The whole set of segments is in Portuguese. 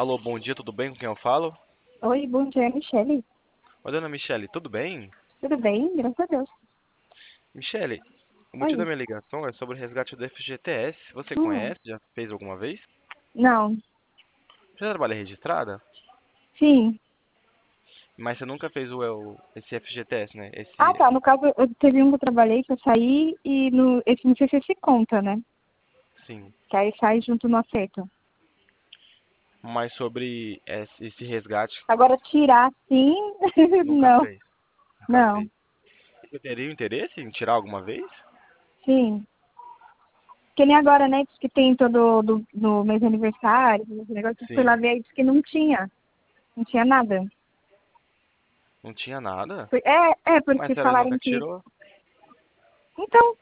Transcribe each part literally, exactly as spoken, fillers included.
Alô, bom dia, tudo bem? Com quem eu falo? Oi, bom dia, Michele. Oi, dona Michele, tudo bem? Tudo bem? Graças a Deus. Michele, o motivo da Oi. minha ligação é sobre o resgate do F G T S. Você Hum, conhece? Já fez alguma vez? não. Você já trabalha registrada? Sim. Mas você nunca fez o, o- esse F G T S, né? Ah, Esse, tá. No caso, eu teve um que eu trabalhei que eu saí e no, esse não sei se se conta, né? sim. Que aí sai junto no acerto. Mas sobre esse esse resgate, Agora, tirar sim, nunca não. fez. Nunca Não. fez. Você teria interesse em tirar alguma vez? Sim. Que nem agora, né? Diz que tem todo do, no mês de aniversário, esse negócio. Eu fui lá Sim. ver e disse que não tinha. Não tinha nada. Não tinha nada? Fui- É, é, Mas a porque senhora nunca falaram que. tirou? Então,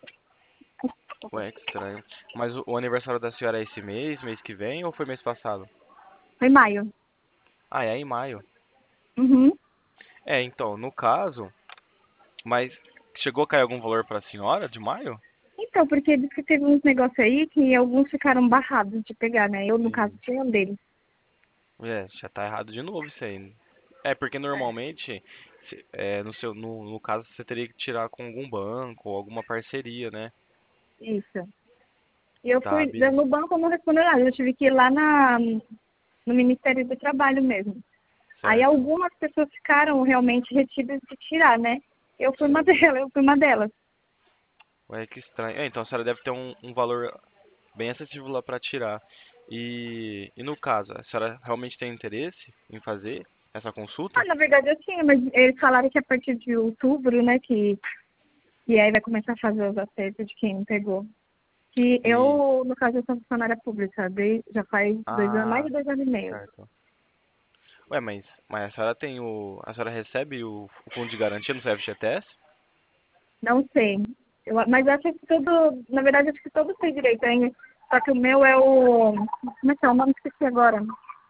Ué, que estranho. Mas o, o aniversário da senhora é esse mês, mês que vem, ou foi mês passado? foi maio. Ah, é em maio. Uhum. É, então, no caso, mas chegou a cair algum valor para a senhora de maio? Então, porque diz que teve uns negócios aí que alguns ficaram barrados de pegar, né? Eu, no caso, Sim. tinha um deles. É, já tá errado de novo isso aí. É, porque normalmente, se- é, no seu, no, no caso, você teria que tirar com algum banco ou alguma parceria, né? Isso. E eu Tá, fui, beleza. no banco não respondeu nada. Eu tive que ir lá na, no Ministério do Trabalho mesmo. Aí Certo. algumas pessoas ficaram realmente retidas de tirar, né? Eu fui uma Sim. delas, eu fui uma delas. Ué, que estranho. É, então a senhora deve ter um, um valor bem acessível lá para tirar. E, e no caso, a senhora realmente tem interesse em fazer essa consulta? Ah, na verdade eu tinha, mas eles falaram que a partir de outubro, né, que, que aí vai começar a fazer os acertos de quem não pegou. Que E. eu, no caso, eu sou funcionária pública, dei- já faz dois anos, mais Ah, de dois anos e meio. certo. Ué, mas, mas a senhora tem o. A senhora recebe o, o fundo de garantia no seu F G T S? Não sei. Eu, mas eu acho que tudo, na verdade, acho que todos têm direito, hein? Só que o meu é o. Como é que é o nome? Esqueci agora.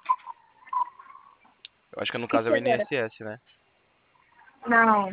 Eu acho que no caso é Esqueci o agora. I N S S, né? Não.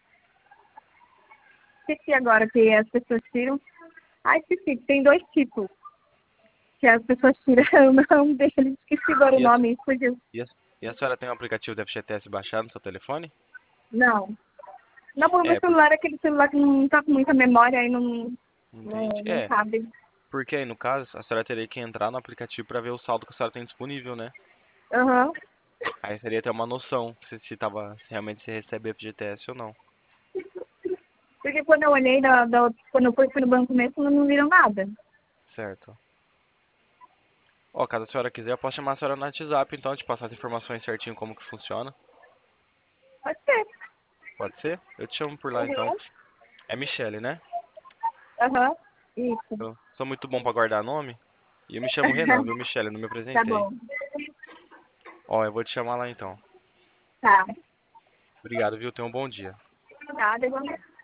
Esqueci agora que as pessoas tiram. Ah, esqueci. Tem dois tipos que as pessoas tiram o nome deles. Esqueci agora o E a, nome. Fugiu. e a, e a senhora tem o aplicativo do F G T S baixado no seu telefone? Não. Não, porque o meu É, por, celular é aquele celular que não tá com muita memória, aí não, não, entende? não É, cabe. porque aí no caso a senhora teria que entrar no aplicativo para ver o saldo que a senhora tem disponível, né? Aham. Aí seria ter uma noção se, se, tava, se realmente se recebe F G T S ou não. Porque quando eu olhei, da, da, quando eu fui, fui no banco mesmo, não viram nada. Certo. Ó, caso a senhora quiser, eu posso chamar a senhora no WhatsApp, então, te passar as informações certinho como que funciona. Pode ser. Pode ser? Eu te chamo por lá, então. Uhum. É Michele, né? Aham. Isso. Eu sou muito bom pra guardar nome. E eu me chamo Renan, viu, Michele? Não me Tá apresentei. bom. Ó, eu vou te chamar lá, então. Tá. Obrigado, viu? Tenha um bom dia. Nada, igualmente.